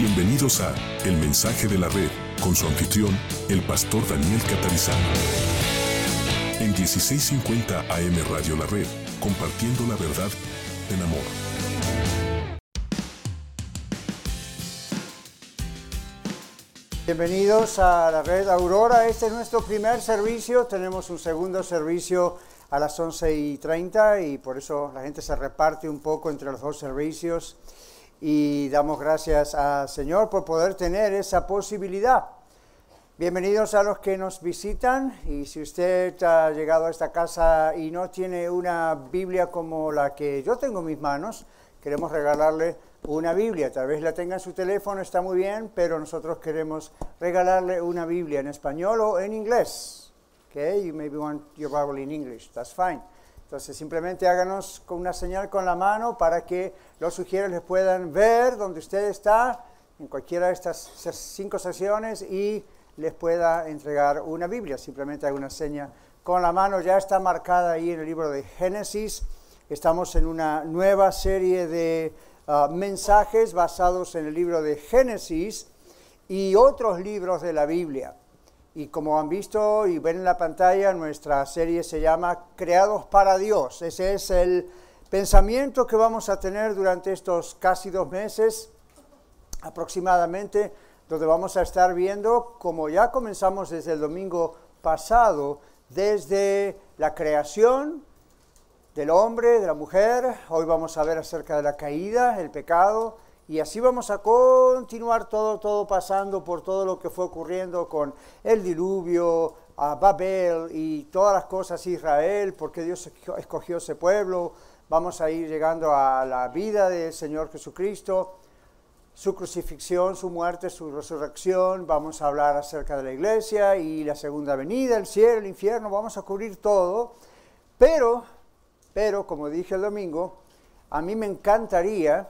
Bienvenidos a El Mensaje de la Red, con su anfitrión, el pastor Daniel Catarizano. En 1650 AM Radio La Red, compartiendo la verdad en amor. Bienvenidos a la Red Aurora. Este es nuestro primer servicio. Tenemos un segundo servicio a las 11:30 y por eso la gente se reparte un poco entre los dos servicios. Y damos gracias al Señor por poder tener esa posibilidad. Bienvenidos a los que nos visitan, y si usted ha llegado a esta casa y no tiene una Biblia como la que yo tengo en mis manos, queremos regalarle una Biblia. Tal vez la tenga en su teléfono, está muy bien, pero nosotros queremos regalarle una Biblia en español o en inglés. Okay, you maybe want your Bible in English, that's fine. Entonces simplemente háganos con una señal con la mano para que los sugieres les puedan ver donde usted está en cualquiera de estas 5 sesiones y les pueda entregar una Biblia. Simplemente haga una señal con la mano. Ya está marcada ahí en el libro de Génesis. Estamos en una nueva serie de mensajes basados en el libro de Génesis y otros libros de la Biblia. Y como han visto y ven en la pantalla, nuestra serie se llama Creados para Dios. Ese es el pensamiento que vamos a tener durante estos casi 2 meses aproximadamente, donde vamos a estar viendo, como ya comenzamos desde el domingo pasado, desde la creación del hombre, de la mujer. Hoy vamos a ver acerca de la caída, el pecado. Y así vamos a continuar todo pasando por todo lo que fue ocurriendo con el diluvio, a Babel y todas las cosas, Israel, porque Dios escogió ese pueblo. Vamos a ir llegando a la vida del Señor Jesucristo, su crucifixión, su muerte, su resurrección. Vamos a hablar acerca de la iglesia y la segunda venida, el cielo, el infierno. Vamos a cubrir todo, pero como dije el domingo, a mí me encantaría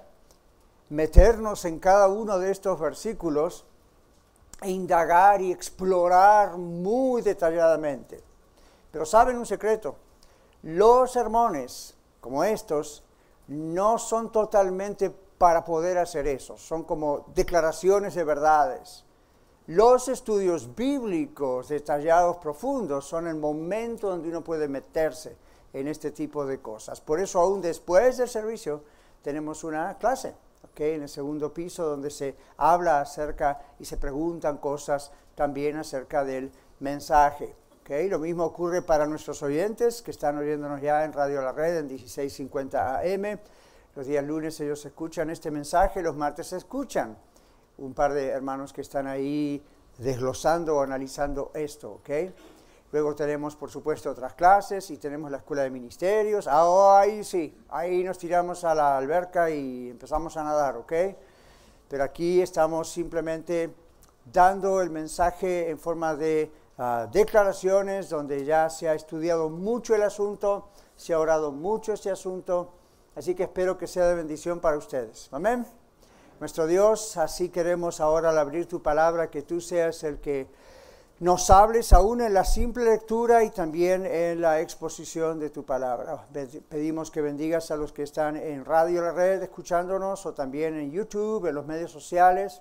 meternos en cada uno de estos versículos e indagar y explorar muy detalladamente. Pero ¿saben un secreto? Los sermones como estos no son totalmente para poder hacer eso, son como declaraciones de verdades. Los estudios bíblicos detallados, profundos, son el momento donde uno puede meterse en este tipo de cosas. Por eso aún después del servicio tenemos una clase, en el segundo piso, donde se habla acerca y se preguntan cosas también acerca del mensaje. Lo mismo ocurre para nuestros oyentes que están oyéndonos ya en Radio La Red en 1650 AM. Los días lunes ellos escuchan este mensaje, los martes escuchan un par de hermanos que están ahí desglosando o analizando esto. Luego tenemos, por supuesto, otras clases y tenemos la escuela de ministerios. Ahí sí, ahí nos tiramos a la alberca y empezamos a nadar, Pero aquí estamos simplemente dando el mensaje en forma de declaraciones, donde ya se ha estudiado mucho el asunto, se ha orado mucho este asunto, así que espero que sea de bendición para ustedes. Amén. Nuestro Dios, así queremos ahora al abrir tu palabra, que tú seas el que nos hables aún en la simple lectura y también en la exposición de tu palabra. Pedimos que bendigas a los que están en Radio La Red escuchándonos, o también en YouTube, en los medios sociales,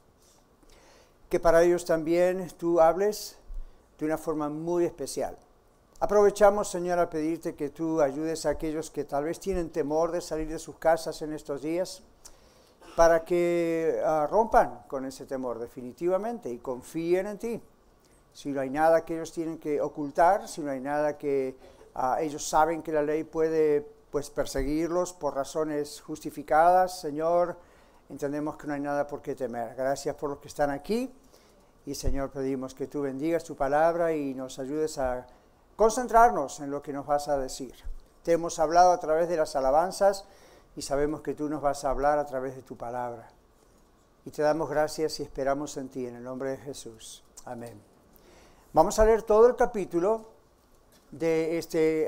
que para ellos también tú hables de una forma muy especial. Aprovechamos, Señor, a pedirte que tú ayudes a aquellos que tal vez tienen temor de salir de sus casas en estos días, para que rompan con ese temor definitivamente y confíen en ti. Si no hay nada que ellos tienen que ocultar, si no hay nada que ellos saben que la ley puede perseguirlos por razones justificadas, Señor, entendemos que no hay nada por qué temer. Gracias por los que están aquí y, Señor, pedimos que tú bendigas tu palabra y nos ayudes a concentrarnos en lo que nos vas a decir. Te hemos hablado a través de las alabanzas y sabemos que tú nos vas a hablar a través de tu palabra. Y te damos gracias y esperamos en ti, en el nombre de Jesús. Amén. Vamos a leer todo el capítulo de este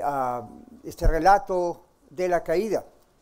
relato de la caída.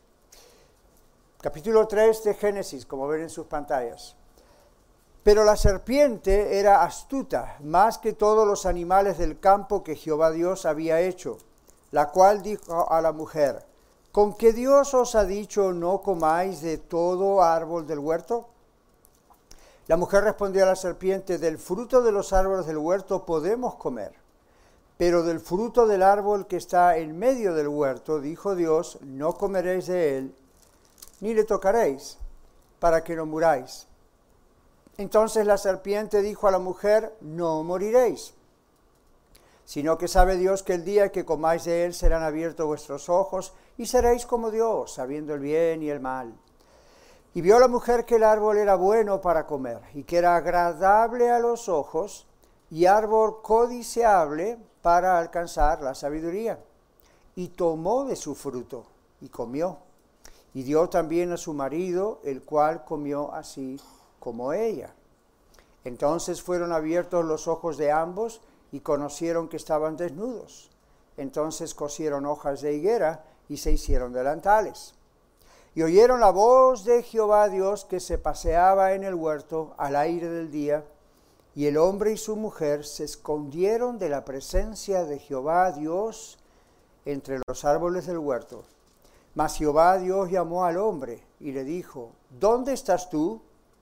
Capítulo 3 de Génesis, como ven en sus pantallas. Pero la serpiente era astuta, más que todos los animales del campo que Jehová Dios había hecho, la cual dijo a la mujer: ¿con qué Dios os ha dicho no comáis de todo árbol del huerto? La mujer respondió a la serpiente, del fruto de los árboles del huerto podemos comer, pero del fruto del árbol que está en medio del huerto, dijo Dios, no comeréis de él, ni le tocaréis, para que no muráis. Entonces la serpiente dijo a la mujer, no moriréis, sino que sabe Dios que el día que comáis de él serán abiertos vuestros ojos y seréis como Dios, sabiendo el bien y el mal. Y vio la mujer que el árbol era bueno para comer y que era agradable a los ojos y árbol codiciable para alcanzar la sabiduría. Y tomó de su fruto y comió. Y dio también a su marido, el cual comió así como ella. Entonces fueron abiertos los ojos de ambos y conocieron que estaban desnudos. Entonces cosieron hojas de higuera y se hicieron delantales. Y oyeron la voz de Jehová Dios que se paseaba en el huerto al aire del día, y el hombre y su mujer se escondieron de la presencia de Jehová Dios entre los árboles del huerto. Mas Jehová Dios llamó al hombre y le dijo, ¿dónde estás tú?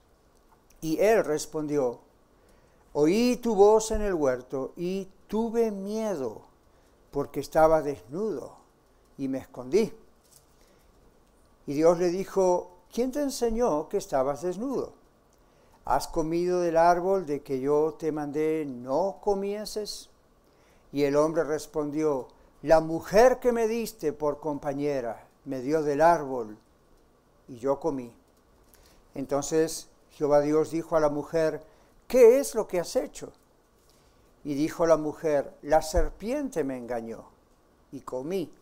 Y él respondió, oí tu voz en el huerto y tuve miedo, porque estaba desnudo y me escondí. Y Dios le dijo, ¿quién te enseñó que estabas desnudo? ¿Has comido del árbol de que yo te mandé no comieses? Y el hombre respondió, la mujer que me diste por compañera me dio del árbol y yo comí. Entonces Jehová Dios dijo a la mujer, ¿qué es lo que has hecho? Y dijo la mujer, la serpiente me engañó y comí.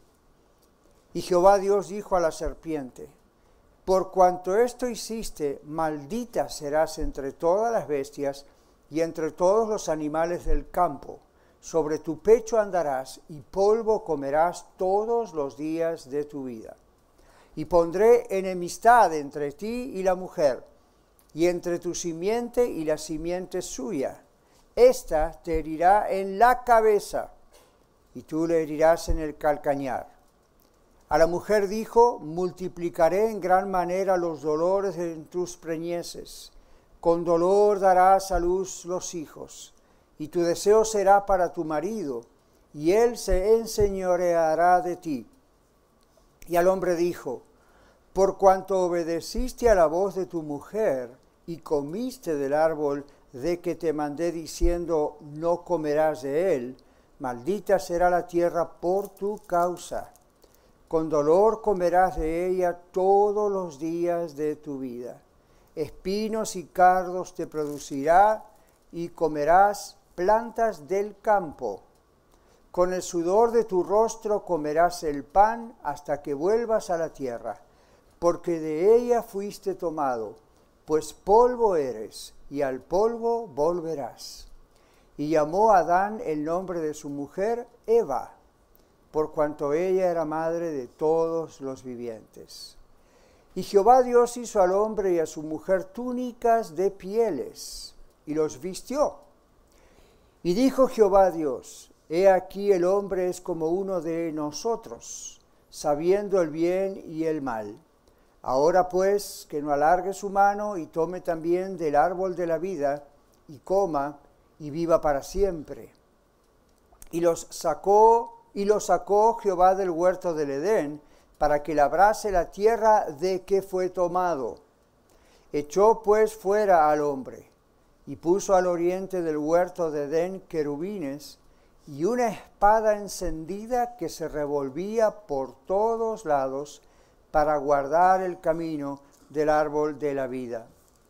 Y Jehová Dios dijo a la serpiente, por cuanto esto hiciste, maldita serás entre todas las bestias y entre todos los animales del campo. Sobre tu pecho andarás y polvo comerás todos los días de tu vida. Y pondré enemistad entre ti y la mujer, y entre tu simiente y la simiente suya. Esta te herirá en la cabeza, y tú le herirás en el calcañar. A la mujer dijo, multiplicaré en gran manera los dolores en tus preñeces. Con dolor darás a luz los hijos, y tu deseo será para tu marido, y él se enseñoreará de ti. Y al hombre dijo, por cuanto obedeciste a la voz de tu mujer, y comiste del árbol de que te mandé diciendo, no comerás de él, maldita será la tierra por tu causa. Con dolor comerás de ella todos los días de tu vida. Espinos y cardos te producirá y comerás plantas del campo. Con el sudor de tu rostro comerás el pan hasta que vuelvas a la tierra, porque de ella fuiste tomado, pues polvo eres y al polvo volverás. Y llamó a Adán el nombre de su mujer Eva, por cuanto ella era madre de todos los vivientes. Y Jehová Dios hizo al hombre y a su mujer túnicas de pieles, y los vistió. Y dijo Jehová Dios, he aquí el hombre es como uno de nosotros, sabiendo el bien y el mal. Ahora pues, que no alargue su mano y tome también del árbol de la vida, y coma, y viva para siempre. Y lo sacó Jehová del huerto del Edén, para que labrase la tierra de que fue tomado. Echó pues fuera al hombre, y puso al oriente del huerto de Edén querubines, y una espada encendida que se revolvía por todos lados, para guardar el camino del árbol de la vida.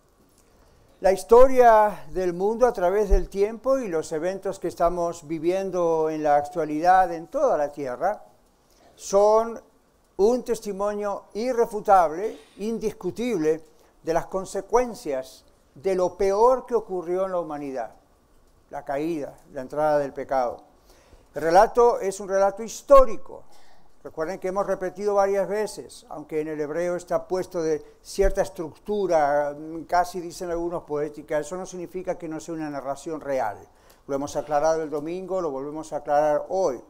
La historia del mundo a través del tiempo y los eventos que estamos viviendo en la actualidad en toda la tierra son un testimonio irrefutable, indiscutible, de las consecuencias de lo peor que ocurrió en la humanidad, la caída, la entrada del pecado. El relato es un relato histórico. Recuerden que hemos repetido varias veces, aunque en el hebreo está puesto de cierta estructura, casi dicen algunos poética, eso no significa que no sea una narración real. Lo hemos aclarado el domingo, lo volvemos a aclarar hoy.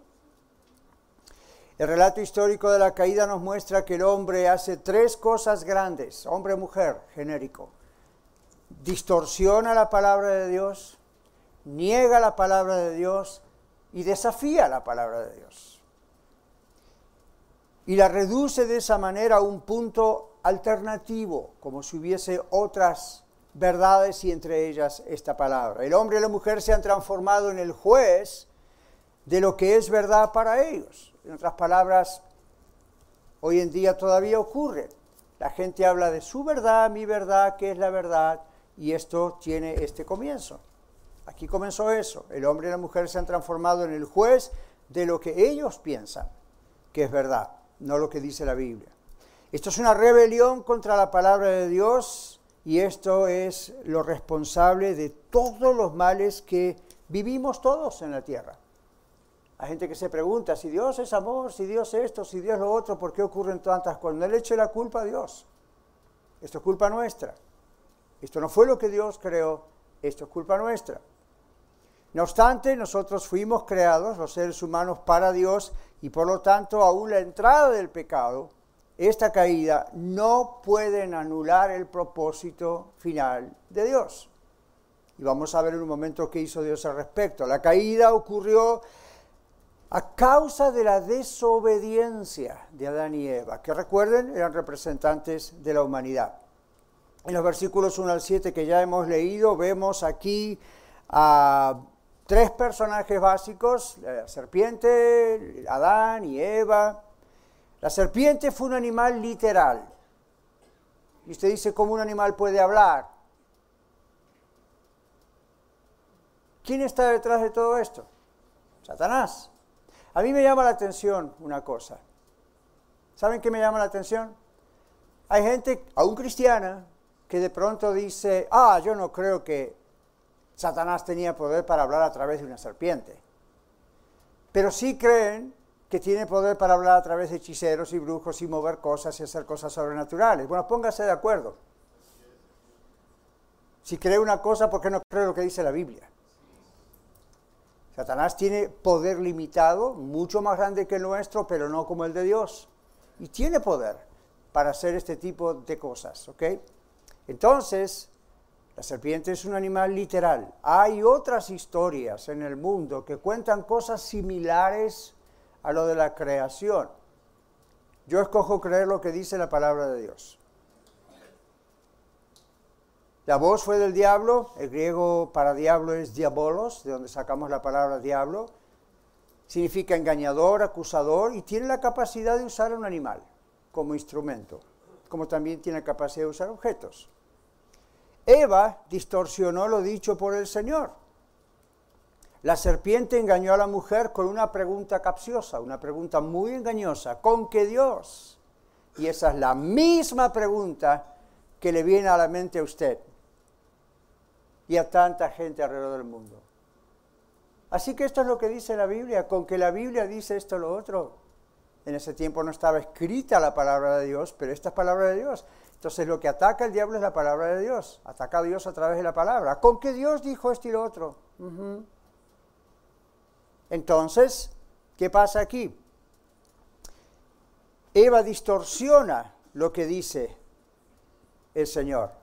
El relato histórico de la caída nos muestra que el hombre hace tres cosas grandes, hombre-mujer, genérico. distorsiona la palabra de Dios, niega la palabra de Dios y desafía la palabra de Dios. Y la reduce de esa manera a un punto alternativo, como si hubiese otras verdades y entre ellas esta palabra. El hombre y la mujer se han transformado en el juez de lo que es verdad para ellos. En otras palabras, hoy en día todavía ocurre. La gente habla de su verdad, mi verdad, qué es la verdad, y esto tiene este comienzo. Aquí comenzó eso. El hombre y la mujer se han transformado en el juez de lo que ellos piensan que es verdad, no lo que dice la Biblia. Esto es una rebelión contra la palabra de Dios y esto es lo responsable de todos los males que vivimos todos en la tierra. Hay gente que se pregunta, si Dios es amor, si Dios es esto, si Dios es lo otro, ¿por qué ocurren tantas cosas? No le eche la culpa a Dios. Esto es culpa nuestra. Esto no fue lo que Dios creó, esto es culpa nuestra. No obstante, nosotros fuimos creados, los seres humanos, para Dios y por lo tanto, aún la entrada del pecado, esta caída, no pueden anular el propósito final de Dios. Y vamos a ver en un momento qué hizo Dios al respecto. La caída ocurrió a causa de la desobediencia de Adán y Eva, que recuerden, eran representantes de la humanidad. En los versículos 1 al 7 que ya hemos leído, vemos aquí a tres personajes básicos, la serpiente, Adán y Eva. La serpiente fue un animal literal. Y usted dice, ¿cómo un animal puede hablar? ¿Quién está detrás de todo esto? Satanás. A mí me llama la atención una cosa. ¿Saben qué me llama la atención? Hay gente, aún cristiana, que de pronto dice, yo no creo que Satanás tenía poder para hablar a través de una serpiente. Pero sí creen que tiene poder para hablar a través de hechiceros y brujos y mover cosas y hacer cosas sobrenaturales. Bueno, póngase de acuerdo. Si cree una cosa, ¿por qué no cree lo que dice la Biblia? Satanás tiene poder limitado, mucho más grande que el nuestro, pero no como el de Dios. Y tiene poder para hacer este tipo de cosas, ¿ok? Entonces, la serpiente es un animal literal. Hay otras historias en el mundo que cuentan cosas similares a lo de la creación. Yo escojo creer lo que dice la palabra de Dios. La voz fue del diablo, el griego para diablo es diabolos, de donde sacamos la palabra diablo. Significa engañador, acusador, y tiene la capacidad de usar un animal como instrumento, como también tiene la capacidad de usar objetos. Eva distorsionó lo dicho por el Señor. La serpiente engañó a la mujer con una pregunta capciosa, una pregunta muy engañosa. ¿Con qué Dios? Y esa es la misma pregunta que le viene a la mente a usted y a tanta gente alrededor del mundo. Así que esto es lo que dice la Biblia. Con que la Biblia dice esto o lo otro. En ese tiempo no estaba escrita la palabra de Dios, pero esta es palabra de Dios. Entonces lo que ataca el diablo es la palabra de Dios. Ataca a Dios a través de la palabra. ¿Con qué Dios dijo esto y lo otro? Entonces, ¿qué pasa aquí? Eva distorsiona lo que dice el Señor.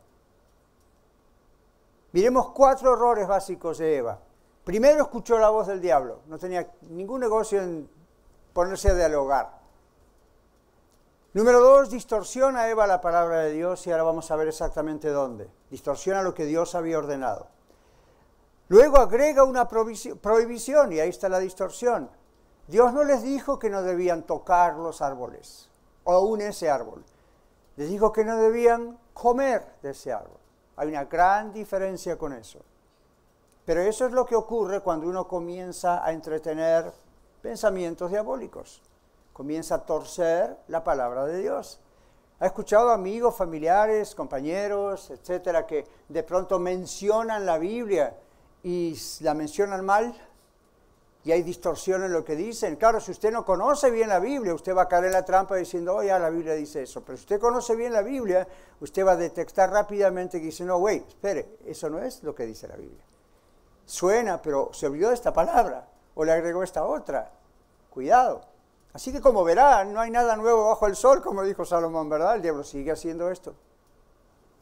Miremos 4 errores básicos de Eva. Primero, escuchó la voz del diablo. No tenía ningún negocio en ponerse a dialogar. Número 2, distorsiona a Eva la palabra de Dios y ahora vamos a ver exactamente dónde. Distorsiona lo que Dios había ordenado. Luego agrega una prohibición y ahí está la distorsión. Dios no les dijo que no debían tocar los árboles, o aún ese árbol. Les dijo que no debían comer de ese árbol. Hay una gran diferencia con eso. Pero eso es lo que ocurre cuando uno comienza a entretener pensamientos diabólicos. Comienza a torcer la palabra de Dios. ¿Ha escuchado amigos, familiares, compañeros, etcétera, que de pronto mencionan la Biblia y la mencionan mal? Y hay distorsión en lo que dicen. Claro, si usted no conoce bien la Biblia, usted va a caer en la trampa diciendo, ya la Biblia dice eso. Pero si usted conoce bien la Biblia, usted va a detectar rápidamente que dice, no, espere, eso no es lo que dice la Biblia. Suena, pero se olvidó de esta palabra, o le agregó esta otra. Cuidado. Así que como verán, no hay nada nuevo bajo el sol, como dijo Salomón, ¿verdad? El diablo sigue haciendo esto.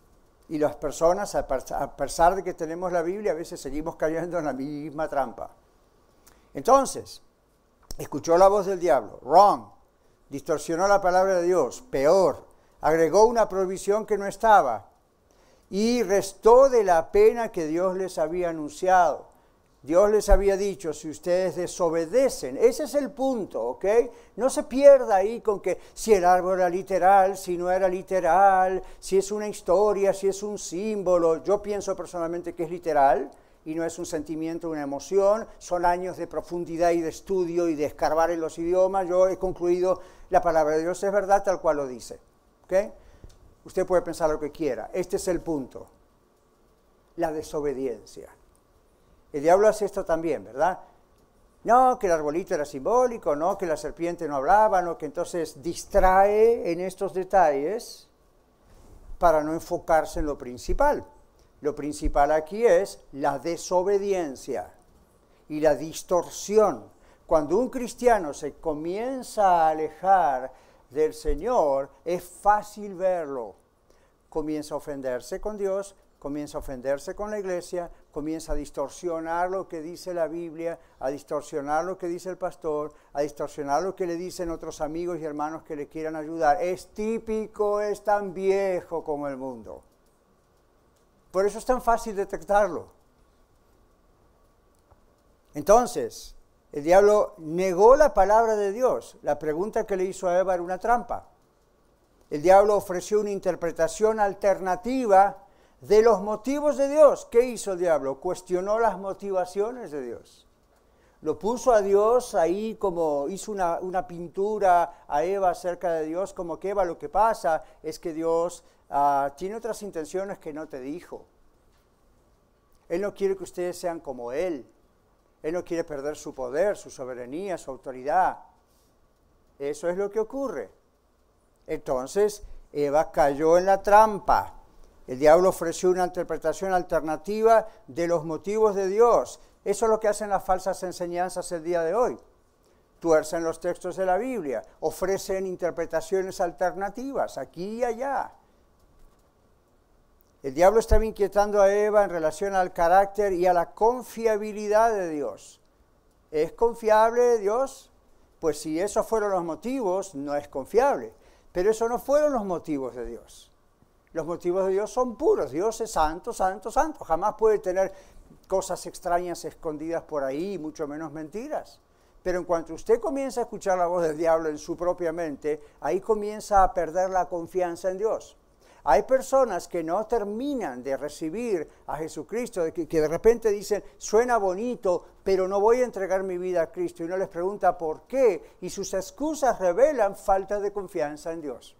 Y las personas, a pesar de que tenemos la Biblia, a veces seguimos cayendo en la misma trampa. Entonces, escuchó la voz del diablo, wrong, distorsionó la palabra de Dios, peor, agregó una prohibición que no estaba y restó de la pena que Dios les había anunciado. Dios les había dicho, si ustedes desobedecen, ese es el punto, ¿ok? No se pierda ahí con que si el árbol era literal, si no era literal, si es una historia, si es un símbolo. Yo pienso personalmente que es literal y no es un sentimiento, una emoción. Son años de profundidad y de estudio y de escarbar en los idiomas. Yo he concluido, la palabra de Dios es verdad tal cual lo dice, ¿ok? Usted puede pensar lo que quiera. Este es el punto, la desobediencia. El diablo hace esto también, ¿verdad? No, que el arbolito era simbólico, no, que la serpiente no hablaba, no, que entonces distrae en estos detalles para no enfocarse en lo principal. Lo principal aquí es la desobediencia y la distorsión. Cuando un cristiano se comienza a alejar del Señor, es fácil verlo. Comienza a ofenderse con Dios, comienza a ofenderse con la iglesia, comienza a distorsionar lo que dice la Biblia, a distorsionar lo que dice el pastor, a distorsionar lo que le dicen otros amigos y hermanos que le quieran ayudar. Es típico, es tan viejo como el mundo. Por eso es tan fácil detectarlo. Entonces, el diablo negó la palabra de Dios. La pregunta que le hizo a Eva era una trampa. El diablo ofreció una interpretación alternativa de los motivos de Dios. ¿Qué hizo el diablo? Cuestionó las motivaciones de Dios. Lo puso a Dios ahí como hizo una pintura a Eva acerca de Dios, como que Eva, lo que pasa es que Dios tiene otras intenciones que no te dijo. Él no quiere que ustedes sean como Él. Él no quiere perder su poder, su soberanía, su autoridad. Eso es lo que ocurre. Entonces, Eva cayó en la trampa. El diablo ofreció una interpretación alternativa de los motivos de Dios. Eso es lo que hacen las falsas enseñanzas el día de hoy. Tuercen los textos de la Biblia, ofrecen interpretaciones alternativas aquí y allá. El diablo estaba inquietando a Eva en relación al carácter y a la confiabilidad de Dios. ¿Es confiable Dios? Pues si esos fueron los motivos, no es confiable. Pero esos no fueron los motivos de Dios. Los motivos de Dios son puros. Dios es santo, santo, santo. Jamás puede tener cosas extrañas escondidas por ahí, mucho menos mentiras. Pero en cuanto usted comienza a escuchar la voz del diablo en su propia mente, ahí comienza a perder la confianza en Dios. Hay personas que no terminan de recibir a Jesucristo, que de repente dicen, suena bonito, pero no voy a entregar mi vida a Cristo. Y uno les pregunta por qué, y sus excusas revelan falta de confianza en Dios.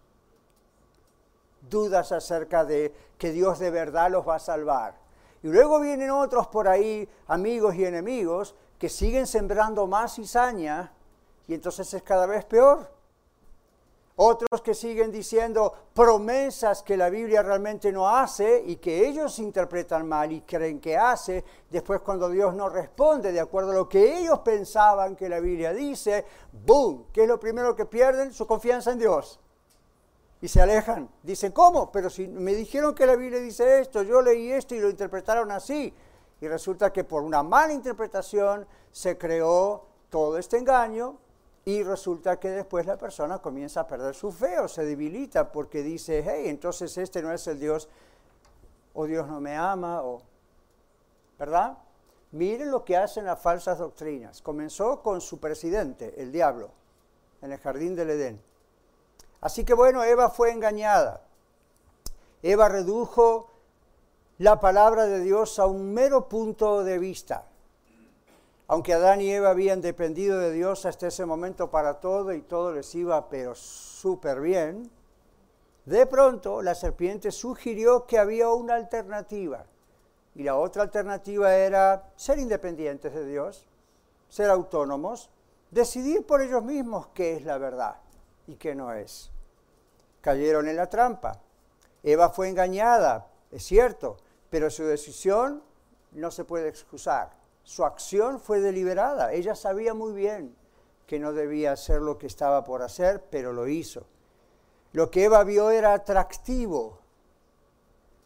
Dudas acerca de que Dios de verdad los va a salvar. Y luego vienen otros por ahí, amigos y enemigos, que siguen sembrando más cizaña, y entonces es cada vez peor. Otros que siguen diciendo promesas que la Biblia realmente no hace y que ellos interpretan mal y creen que hace. Después cuando Dios no responde de acuerdo a lo que ellos pensaban que la Biblia dice, ¡boom! ¿Qué es lo primero que pierden? Su confianza en Dios. Y se alejan. Dicen, ¿cómo? Pero si me dijeron que la Biblia dice esto, yo leí esto y lo interpretaron así. Y resulta que por una mala interpretación se creó todo este engaño. Y resulta que después la persona comienza a perder su fe o se debilita porque dice, hey, entonces este no es el Dios, o Dios no me ama, o ¿verdad? Miren lo que hacen las falsas doctrinas. Comenzó con su presidente, el diablo, en el jardín del Edén. Así que bueno, Eva fue engañada. Eva redujo la palabra de Dios a un mero punto de vista. Aunque Adán y Eva habían dependido de Dios hasta ese momento para todo y todo les iba pero súper bien, de pronto la serpiente sugirió que había una alternativa. Y la otra alternativa era ser independientes de Dios, ser autónomos, decidir por ellos mismos qué es la verdad y qué no es. Cayeron en la trampa. Eva fue engañada, es cierto, pero su decisión no se puede excusar. Su acción fue deliberada. Ella sabía muy bien que no debía hacer lo que estaba por hacer, pero lo hizo. Lo que Eva vio era atractivo.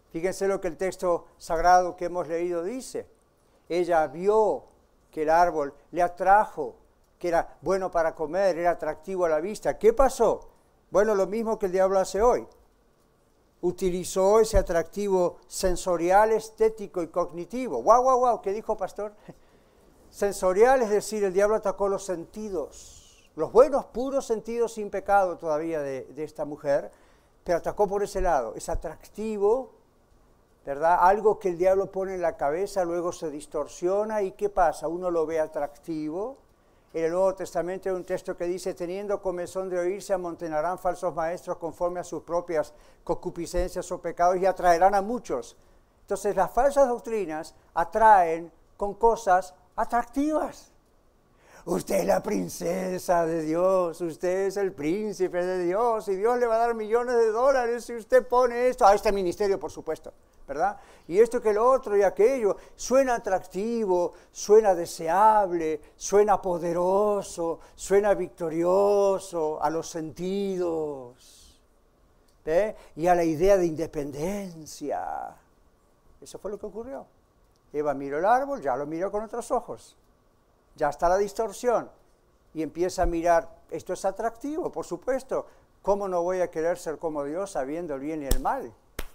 Fíjense lo que el texto sagrado que hemos leído dice. Ella vio que el árbol le atrajo, que era bueno para comer, era atractivo a la vista. ¿Qué pasó? Bueno, lo mismo que el diablo hace hoy. Utilizó ese atractivo sensorial, estético y cognitivo. ¡Guau, guau, guau! ¿Qué dijo, pastor? Sensorial, es decir, el diablo atacó los sentidos, los buenos, puros sentidos sin pecado todavía de esta mujer, pero atacó por ese lado. Es atractivo, ¿verdad? Algo que el diablo pone en la cabeza, luego se distorsiona, ¿y qué pasa? Uno lo ve atractivo. En el Nuevo Testamento hay un texto que dice, teniendo comezón de oír, se amontonarán falsos maestros conforme a sus propias concupiscencias o pecados y atraerán a muchos. Entonces las falsas doctrinas atraen con cosas atractivas. Usted es la princesa de Dios, usted es el príncipe de Dios y Dios le va a dar millones de dólares si usted pone esto a este ministerio, por supuesto, ¿verdad? Y esto que lo otro y aquello, suena atractivo, suena deseable, suena poderoso, suena victorioso a los sentidos, ¿ve? Y a la idea de independencia. Eso fue lo que ocurrió. Eva miró el árbol, ya lo miró con otros ojos. Ya está la distorsión y empieza a mirar, esto es atractivo, por supuesto, ¿cómo no voy a querer ser como Dios sabiendo el bien y el mal?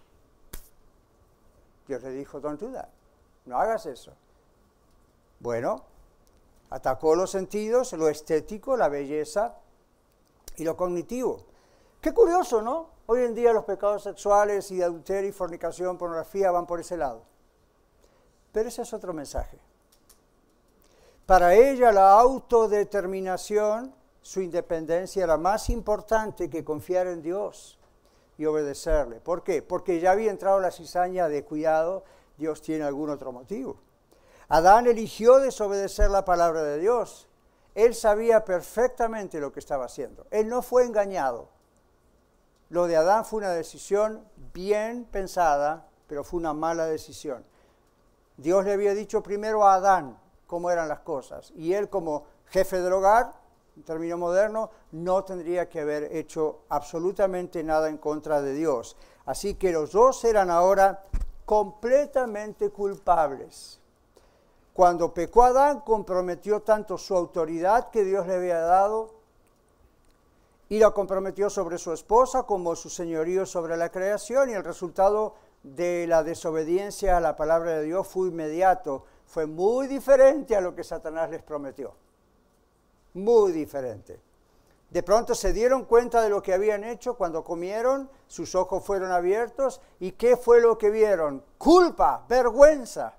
Dios le dijo, don't do that, no hagas eso. Bueno, atacó los sentidos, lo estético, la belleza y lo cognitivo. Qué curioso, ¿no? Hoy en día los pecados sexuales y de adulterio y fornicación, pornografía van por ese lado. Pero ese es otro mensaje. Para ella la autodeterminación, su independencia era más importante que confiar en Dios y obedecerle. ¿Por qué? Porque ya había entrado la cizaña de cuidado, Dios tiene algún otro motivo. Adán eligió desobedecer la palabra de Dios. Él sabía perfectamente lo que estaba haciendo. Él no fue engañado. Lo de Adán fue una decisión bien pensada, pero fue una mala decisión. Dios le había dicho primero a Adán cómo eran las cosas. Y él, como jefe del hogar, en término moderno, no tendría que haber hecho absolutamente nada en contra de Dios. Así que los dos eran ahora completamente culpables. Cuando pecó Adán, comprometió tanto su autoridad que Dios le había dado y la comprometió sobre su esposa como su señorío sobre la creación, y el resultado de la desobediencia a la palabra de Dios fue inmediato. Fue muy diferente a lo que Satanás les prometió. Muy diferente. De pronto se dieron cuenta de lo que habían hecho cuando comieron, sus ojos fueron abiertos, ¿y qué fue lo que vieron? Culpa, vergüenza.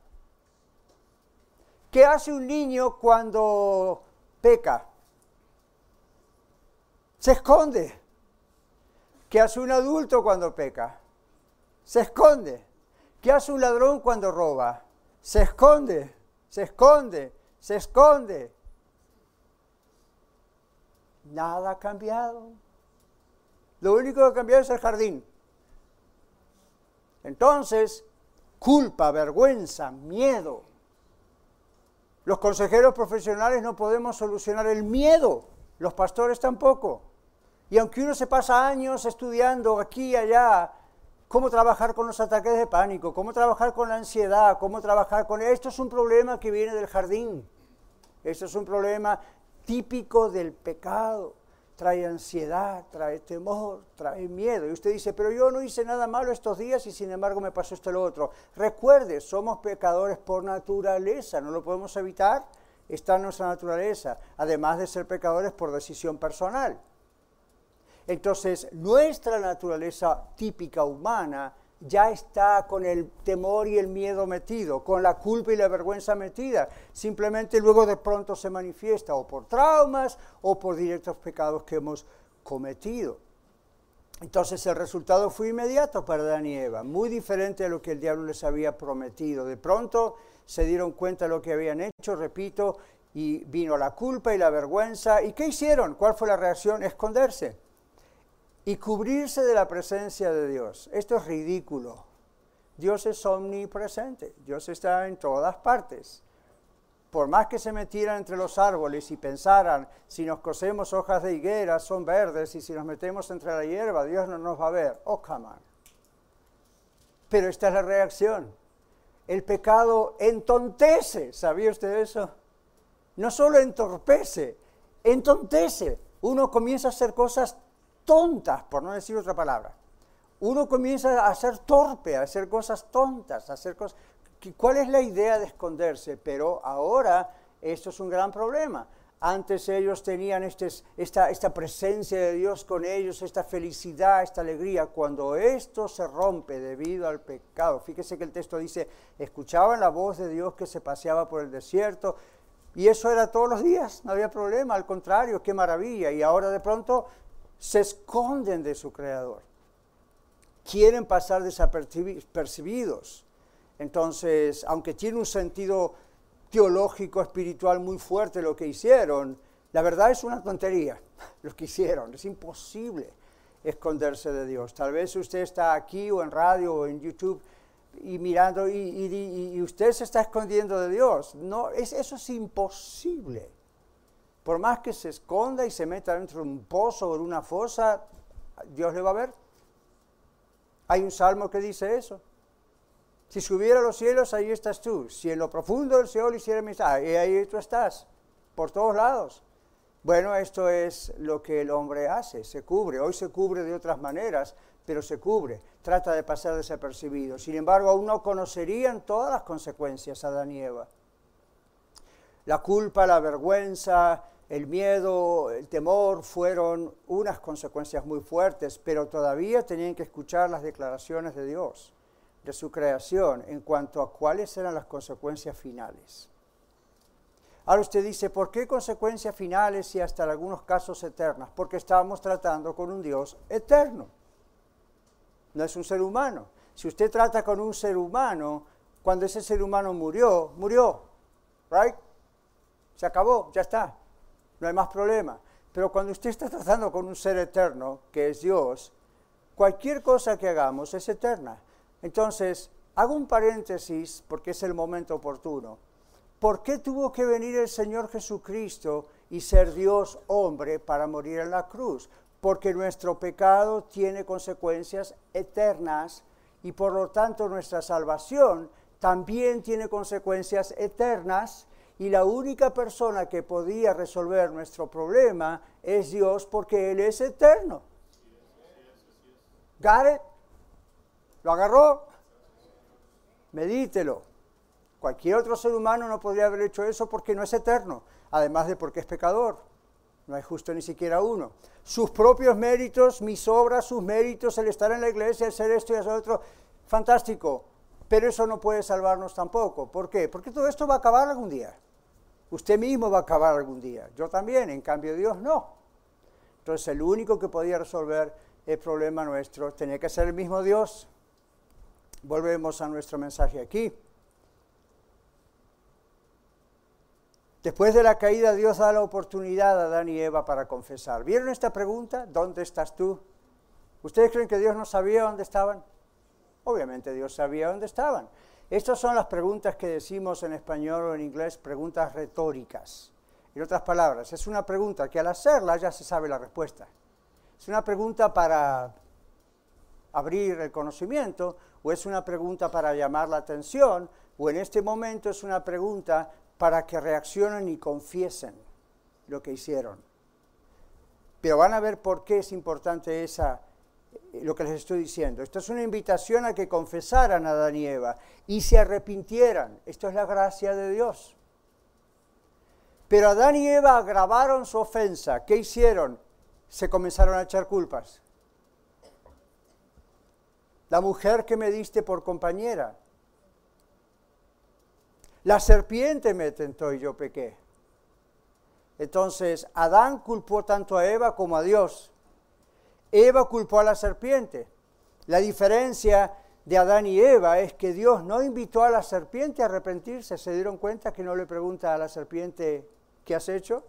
¿Qué hace un niño cuando peca? Se esconde. ¿Qué hace un adulto cuando peca? Se esconde. ¿Qué hace un ladrón cuando roba? Se esconde, se esconde, se esconde. Nada ha cambiado. Lo único que ha cambiado es el jardín. Entonces, culpa, vergüenza, miedo. Los consejeros profesionales no podemos solucionar el miedo, los pastores tampoco. Y aunque uno se pasa años estudiando aquí y allá, cómo trabajar con los ataques de pánico, cómo trabajar con la ansiedad, cómo trabajar con... Esto es un problema que viene del jardín. Esto es un problema típico del pecado. Trae ansiedad, trae temor, trae miedo. Y usted dice, pero yo no hice nada malo estos días y sin embargo me pasó esto y lo otro. Recuerde, somos pecadores por naturaleza, no lo podemos evitar, está en nuestra naturaleza, además de ser pecadores por decisión personal. Entonces, nuestra naturaleza típica humana ya está con el temor y el miedo metido, con la culpa y la vergüenza metida. Simplemente luego de pronto se manifiesta o por traumas o por directos pecados que hemos cometido. Entonces, el resultado fue inmediato para Adán y Eva, muy diferente a lo que el diablo les había prometido. De pronto se dieron cuenta de lo que habían hecho, repito, y vino la culpa y la vergüenza. ¿Y qué hicieron? ¿Cuál fue la reacción? Esconderse y cubrirse de la presencia de Dios. Esto es ridículo. Dios es omnipresente, Dios está en todas partes. Por más que se metieran entre los árboles y pensaran, si nos cosemos hojas de higuera son verdes y si nos metemos entre la hierba, Dios no nos va a ver. Oh, come on. Pero esta es la reacción. El pecado entontece, ¿sabía usted eso? No solo entorpece, entontece. Uno comienza a hacer cosas tontas, por no decir otra palabra. Uno comienza a ser torpe, a hacer cosas tontas, a hacer cosas... ¿Cuál es la idea de esconderse? Pero ahora esto es un gran problema. Antes ellos tenían esta presencia de Dios con ellos, esta felicidad, esta alegría. Cuando esto se rompe debido al pecado, fíjese que el texto dice, escuchaban la voz de Dios que se paseaba por el desierto, y eso era todos los días, no había problema, al contrario, qué maravilla. Y ahora de pronto se esconden de su Creador. Quieren pasar desapercibidos. Entonces, aunque tiene un sentido teológico, espiritual muy fuerte lo que hicieron, la verdad es una tontería lo que hicieron. Es imposible esconderse de Dios. Tal vez usted está aquí o en radio o en YouTube y mirando y usted se está escondiendo de Dios. No, eso es imposible. Por más que se esconda y se meta dentro de un pozo o en una fosa, Dios le va a ver. Hay un salmo que dice eso. Si subiera a los cielos, ahí estás tú. Si en lo profundo del Seol hiciera amistad, ahí tú estás, por todos lados. Bueno, esto es lo que el hombre hace, se cubre. Hoy se cubre de otras maneras, pero se cubre. Trata de pasar desapercibido. Sin embargo, aún no conocerían todas las consecuencias Adán y Eva. La culpa, la vergüenza, el miedo, el temor fueron unas consecuencias muy fuertes, pero todavía tenían que escuchar las declaraciones de Dios, de su creación, en cuanto a cuáles eran las consecuencias finales. Ahora usted dice, ¿por qué consecuencias finales y hasta en algunos casos eternas? Porque estábamos tratando con un Dios eterno. No es un ser humano. Si usted trata con un ser humano, cuando ese ser humano murió, ¿right? Se acabó, ya está. No hay más problema. Pero cuando usted está tratando con un ser eterno, que es Dios, cualquier cosa que hagamos es eterna. Entonces, hago un paréntesis porque es el momento oportuno. ¿Por qué tuvo que venir el Señor Jesucristo y ser Dios hombre para morir en la cruz? Porque nuestro pecado tiene consecuencias eternas y por lo tanto nuestra salvación también tiene consecuencias eternas y la única persona que podía resolver nuestro problema es Dios porque Él es eterno. ¿Got it? ¿Lo agarró? Medítelo. Cualquier otro ser humano no podría haber hecho eso porque no es eterno, además de porque es pecador. No hay justo ni siquiera uno. Sus propios méritos, mis obras, sus méritos, el estar en la iglesia, el ser esto y hacer otro, fantástico. Pero eso no puede salvarnos tampoco. ¿Por qué? Porque todo esto va a acabar algún día. Usted mismo va a acabar algún día. Yo también, en cambio Dios no. Entonces el único que podía resolver el problema nuestro tenía que ser el mismo Dios. Volvemos a nuestro mensaje aquí. Después de la caída, Dios da la oportunidad a Adán y Eva para confesar. ¿Vieron esta pregunta? ¿Dónde estás tú? ¿Ustedes creen que Dios no sabía dónde estaban? Obviamente Dios sabía dónde estaban. Estas son las preguntas que decimos en español o en inglés, preguntas retóricas. En otras palabras, es una pregunta que al hacerla ya se sabe la respuesta. Es una pregunta para abrir el conocimiento, o es una pregunta para llamar la atención, o en este momento es una pregunta para que reaccionen y confiesen lo que hicieron. Pero van a ver por qué es importante lo que les estoy diciendo. Esto es una invitación a que confesaran a Adán y Eva y se arrepintieran. Esto es la gracia de Dios. Pero Adán y Eva agravaron su ofensa. ¿Qué hicieron? Se comenzaron a echar culpas. La mujer que me diste por compañera. La serpiente me tentó y yo pequé. Entonces, Adán culpó tanto a Eva como a Dios. Eva culpó a la serpiente. La diferencia de Adán y Eva es que Dios no invitó a la serpiente a arrepentirse. ¿Se dieron cuenta que no le pregunta a la serpiente, ¿qué has hecho?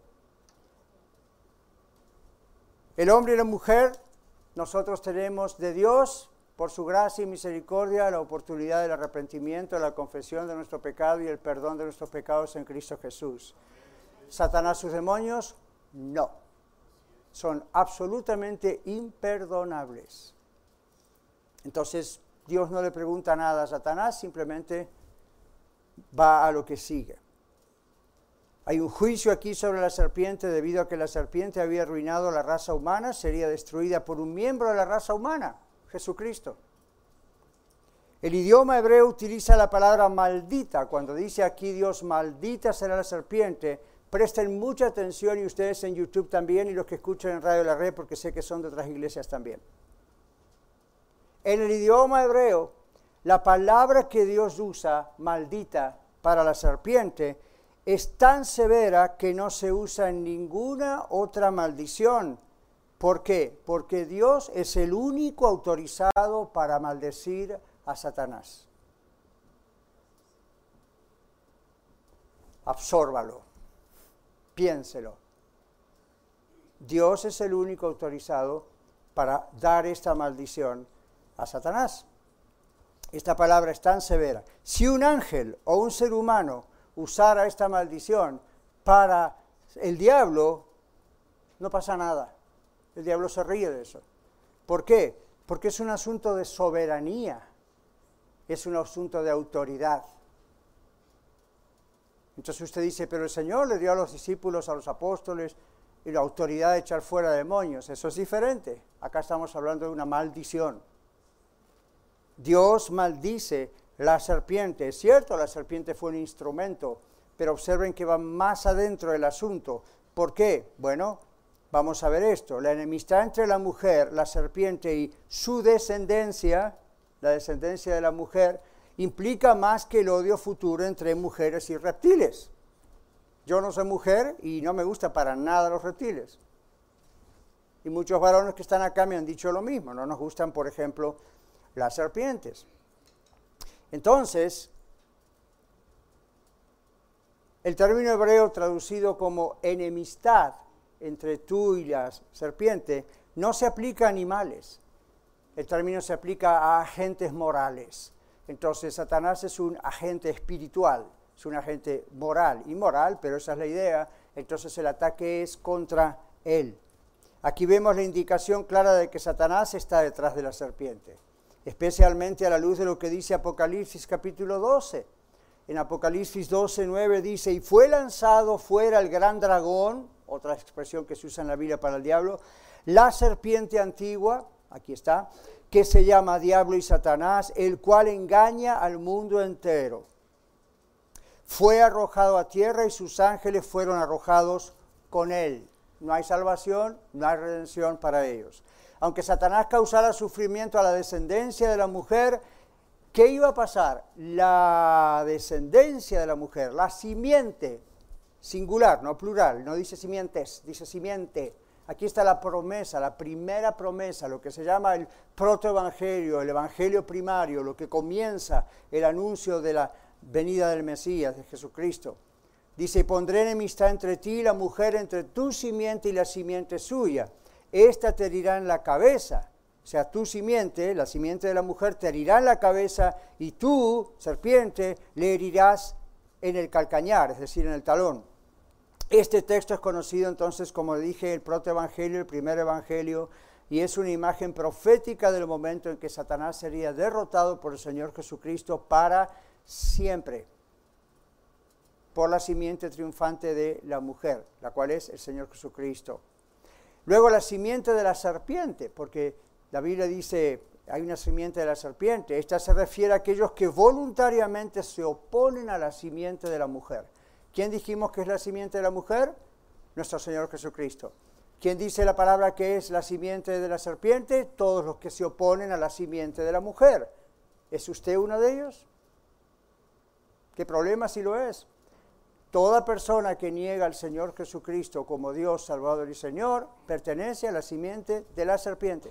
El hombre y la mujer, nosotros tenemos de Dios, por su gracia y misericordia, la oportunidad del arrepentimiento, la confesión de nuestro pecado y el perdón de nuestros pecados en Cristo Jesús. Satanás, sus demonios, no. Son absolutamente imperdonables. Entonces, Dios no le pregunta nada a Satanás, simplemente va a lo que sigue. Hay un juicio aquí sobre la serpiente debido a que la serpiente había arruinado la raza humana, sería destruida por un miembro de la raza humana, Jesucristo. El idioma hebreo utiliza la palabra maldita. Cuando dice aquí Dios, maldita será la serpiente, presten mucha atención, y ustedes en YouTube también, y los que escuchan en Radio La Red, porque sé que son de otras iglesias también. En el idioma hebreo, la palabra que Dios usa, maldita, para la serpiente, es tan severa que no se usa en ninguna otra maldición. ¿Por qué? Porque Dios es el único autorizado para maldecir a Satanás. Absórbalo, piénselo. Dios es el único autorizado para dar esta maldición a Satanás. Esta palabra es tan severa. Si un ángel o un ser humano usara esta maldición para el diablo, no pasa nada. El diablo se ríe de eso. ¿Por qué? Porque es un asunto de soberanía. Es un asunto de autoridad. Entonces usted dice, pero el Señor le dio a los discípulos, a los apóstoles, y la autoridad de echar fuera demonios. Eso es diferente. Acá estamos hablando de una maldición. Dios maldice la serpiente. Es cierto, la serpiente fue un instrumento, pero observen que va más adentro del asunto. ¿Por qué? Bueno, vamos a ver esto. La enemistad entre la mujer, la serpiente y su descendencia, la descendencia de la mujer, implica más que el odio futuro entre mujeres y reptiles. Yo no soy mujer y no me gusta para nada los reptiles. Y muchos varones que están acá me han dicho lo mismo. No nos gustan, por ejemplo, las serpientes. Entonces, el término hebreo traducido como enemistad entre tú y la serpiente no se aplica a animales. El término se aplica a agentes morales. Entonces, Satanás es un agente espiritual, es un agente moral, inmoral, pero esa es la idea. Entonces, el ataque es contra él. Aquí vemos la indicación clara de que Satanás está detrás de la serpiente, especialmente a la luz de lo que dice Apocalipsis capítulo 12. En Apocalipsis 12:9 dice, y fue lanzado fuera el gran dragón, otra expresión que se usa en la Biblia para el diablo, la serpiente antigua, aquí está, que se llama Diablo y Satanás, el cual engaña al mundo entero. Fue arrojado a tierra y sus ángeles fueron arrojados con él. No hay salvación, no hay redención para ellos. Aunque Satanás causara sufrimiento a la descendencia de la mujer, ¿qué iba a pasar? La descendencia de la mujer, la simiente, singular, no plural, no dice simientes, dice simiente. Aquí está la promesa, la primera promesa, lo que se llama el protoevangelio, el evangelio primario, lo que comienza el anuncio de la venida del Mesías, de Jesucristo. Dice, pondré enemistad entre ti y la mujer, entre tu simiente y la simiente suya. Esta te herirá en la cabeza, o sea, tu simiente, la simiente de la mujer, te herirá en la cabeza y tú, serpiente, le herirás en el calcañar, es decir, en el talón. Este texto es conocido entonces, como dije, el protoevangelio, el primer evangelio, y es una imagen profética del momento en que Satanás sería derrotado por el Señor Jesucristo para siempre, por la simiente triunfante de la mujer, la cual es el Señor Jesucristo. Luego la simiente de la serpiente, porque la Biblia dice, hay una simiente de la serpiente. Esta se refiere a aquellos que voluntariamente se oponen a la simiente de la mujer. ¿Quién dijimos que es la simiente de la mujer? Nuestro Señor Jesucristo. ¿Quién dice la palabra que es la simiente de la serpiente? Todos los que se oponen a la simiente de la mujer. ¿Es usted uno de ellos? ¿Qué problema si lo es? Toda persona que niega al Señor Jesucristo como Dios, Salvador y Señor, pertenece a la simiente de la serpiente.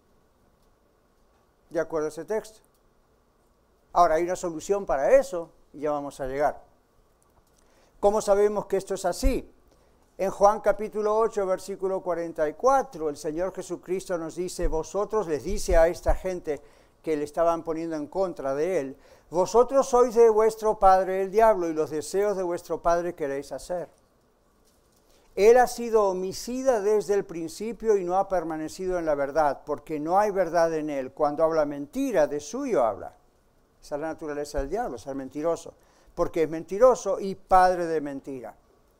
De acuerdo a ese texto. Ahora, hay una solución para eso y ya vamos a llegar. ¿Cómo sabemos que esto es así? En Juan capítulo 8, versículo 44, el Señor Jesucristo nos dice, vosotros, les dice a esta gente que le estaban poniendo en contra de él, vosotros sois de vuestro padre el diablo y los deseos de vuestro padre queréis hacer. Él ha sido homicida desde el principio y no ha permanecido en la verdad, porque no hay verdad en él. Cuando habla mentira, de suyo habla. Esa es la naturaleza del diablo, ser mentiroso, porque es mentiroso y padre de mentira.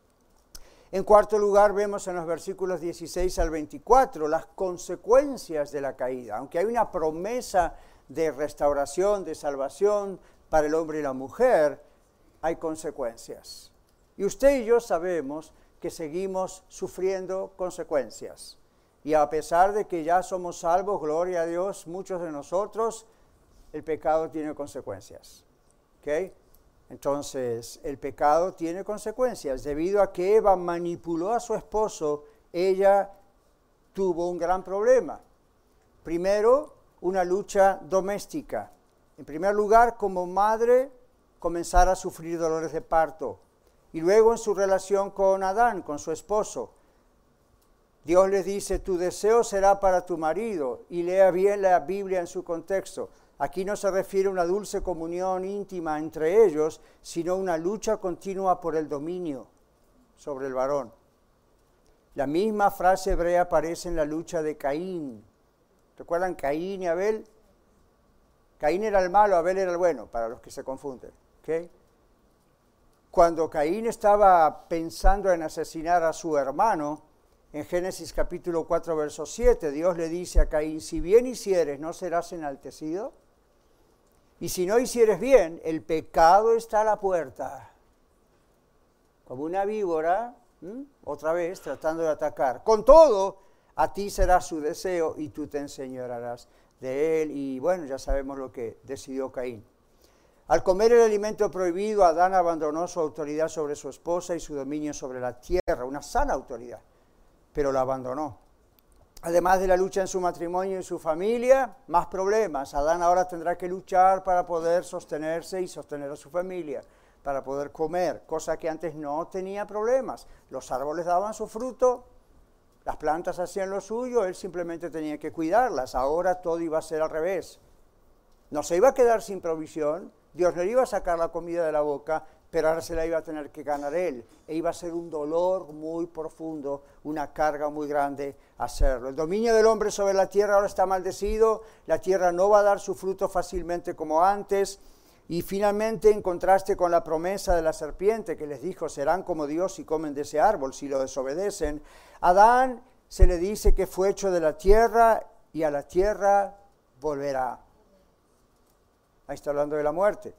En cuarto lugar, vemos en los versículos 16 al 24 las consecuencias de la caída. Aunque hay una promesa de restauración, de salvación para el hombre y la mujer, hay consecuencias. Y usted y yo sabemos que seguimos sufriendo consecuencias. Y a pesar de que ya somos salvos, gloria a Dios, muchos de nosotros, el pecado tiene consecuencias. ¿Ok? Entonces, el pecado tiene consecuencias. Debido a que Eva manipuló a su esposo, ella tuvo un gran problema. Primero, una lucha doméstica. En primer lugar, como madre, comenzar a sufrir dolores de parto. Y luego en su relación con Adán, con su esposo. Dios le dice, tu deseo será para tu marido. Y lea bien la Biblia en su contexto. Aquí no se refiere a una dulce comunión íntima entre ellos, sino una lucha continua por el dominio sobre el varón. La misma frase hebrea aparece en la lucha de Caín. ¿Recuerdan Caín y Abel? Caín era el malo, Abel era el bueno, para los que se confunden. ¿Okay? Cuando Caín estaba pensando en asesinar a su hermano, en Génesis capítulo 4, verso 7, Dios le dice a Caín, si bien hicieres, ¿no serás enaltecido? Y si no hicieres bien, el pecado está a la puerta. Como una víbora, otra vez tratando de atacar. Con todo, a ti será su deseo y tú te enseñorearás de él. Y bueno, ya sabemos lo que decidió Caín. Al comer el alimento prohibido, Adán abandonó su autoridad sobre su esposa y su dominio sobre la tierra, una sana autoridad, pero la abandonó. Además de la lucha en su matrimonio y su familia, más problemas. Adán ahora tendrá que luchar para poder sostenerse y sostener a su familia, para poder comer, cosa que antes no tenía problemas. Los árboles daban su fruto, las plantas hacían lo suyo, él simplemente tenía que cuidarlas. Ahora todo iba a ser al revés. No se iba a quedar sin provisión, Dios le iba a sacar la comida de la boca, pero ahora se la iba a tener que ganar él. E iba a ser un dolor muy profundo, una carga muy grande hacerlo. El dominio del hombre sobre la tierra ahora está maldecido, la tierra no va a dar su fruto fácilmente como antes. Y finalmente, en contraste con la promesa de la serpiente que les dijo, serán como Dios si comen de ese árbol, si lo desobedecen, Adán se le dice que fue hecho de la tierra y a la tierra volverá. Ahí está hablando de la muerte.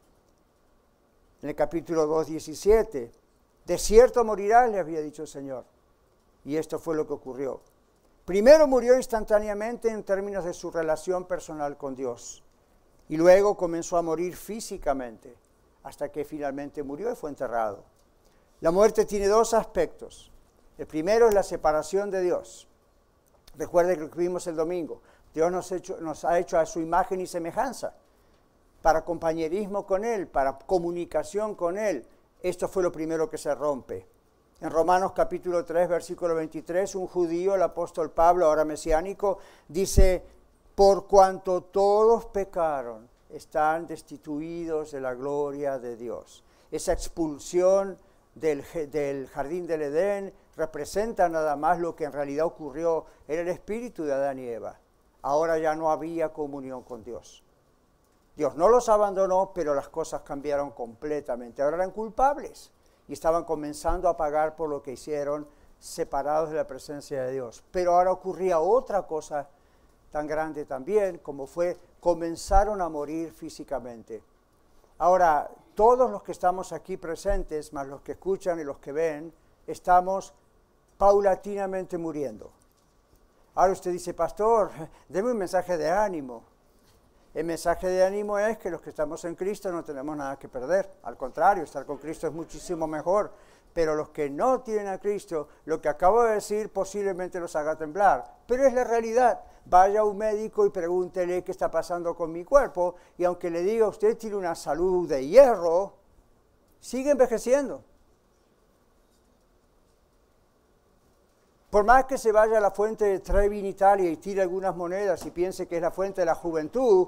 En el capítulo 2, 17, de cierto morirás, le había dicho el Señor. Y esto fue lo que ocurrió. Primero murió instantáneamente en términos de su relación personal con Dios. Y luego comenzó a morir físicamente, hasta que finalmente murió y fue enterrado. La muerte tiene dos aspectos. El primero es la separación de Dios. Recuerden lo que vimos el domingo. Dios nos ha hecho a su imagen y semejanza, para compañerismo con Él, para comunicación con Él. Esto fue lo primero que se rompe. En Romanos capítulo 3, versículo 23, un judío, el apóstol Pablo, ahora mesiánico, dice, por cuanto todos pecaron, están destituidos de la gloria de Dios. Esa expulsión del jardín del Edén representa nada más lo que en realidad ocurrió en el espíritu de Adán y Eva. Ahora ya no había comunión con Dios. Dios no los abandonó, pero las cosas cambiaron completamente. Ahora eran culpables y estaban comenzando a pagar por lo que hicieron, separados de la presencia de Dios. Pero ahora ocurría otra cosa tan grande también, como fue, comenzaron a morir físicamente. Ahora, todos los que estamos aquí presentes, más los que escuchan y los que ven, estamos paulatinamente muriendo. Ahora usted dice, pastor, deme un mensaje de ánimo. El mensaje de ánimo es que los que estamos en Cristo no tenemos nada que perder. Al contrario, estar con Cristo es muchísimo mejor. Pero los que no tienen a Cristo, lo que acabo de decir posiblemente los haga temblar. Pero es la realidad. Vaya a un médico y pregúntele qué está pasando con mi cuerpo. Y aunque le diga, usted tiene una salud de hierro, sigue envejeciendo. Por más que se vaya a la fuente de Trevi en Italia y tire algunas monedas y piense que es la fuente de la juventud,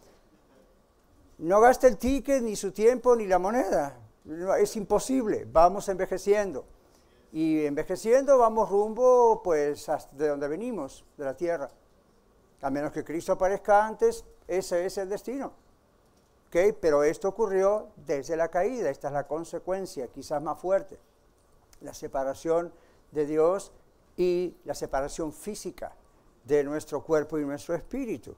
no gaste el ticket, ni su tiempo, ni la moneda. Es imposible, vamos envejeciendo. Y envejeciendo vamos rumbo, pues, de donde venimos, de la tierra. A menos que Cristo aparezca antes, ese es el destino. ¿Okay? Pero esto ocurrió desde la caída, esta es la consecuencia, quizás más fuerte. La separación de Dios y la separación física de nuestro cuerpo y nuestro espíritu.